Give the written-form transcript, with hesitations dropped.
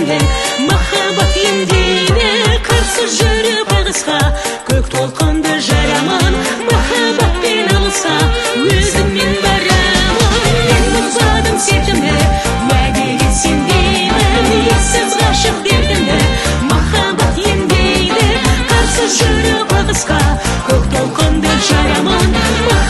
сезімге, махаббат емдейді қарсы жүріп ағысқа. Көк толқынды жарамын, махаббатпен алыса, өзіңмен барамын. Мен бұзбадым сертімді, уәдеге сенбеймін, ессіз ғашық дертімді махаббат емдейді қарсы жүріп ағысқа. Көк толқынды жарамын,